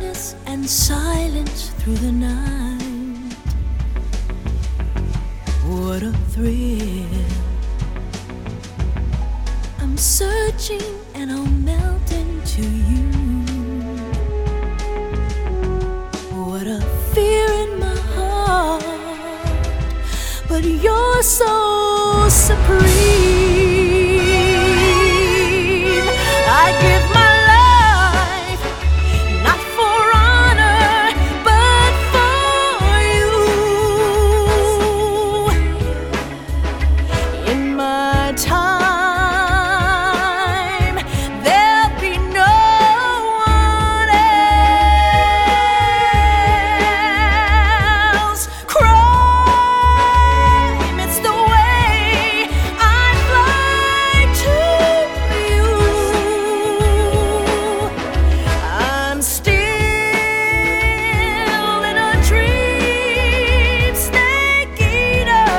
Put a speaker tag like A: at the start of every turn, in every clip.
A: stillness and silence through the night. What a thrill. I'm searching and I'll melt into you. What a fear in my heart, but you're so supreme. I give my life, not for honor, but for you. In my time, there'll be no one else. Crime, it's the way I fly to you. I'm still in a dream, snake eater.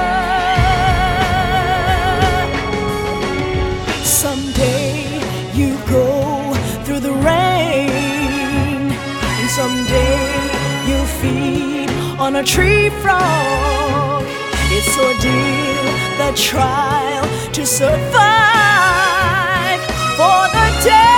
A: Someday you go through the rain, and someday you'll feed on a tree frog. It's ordeal, the trial to survive for the day.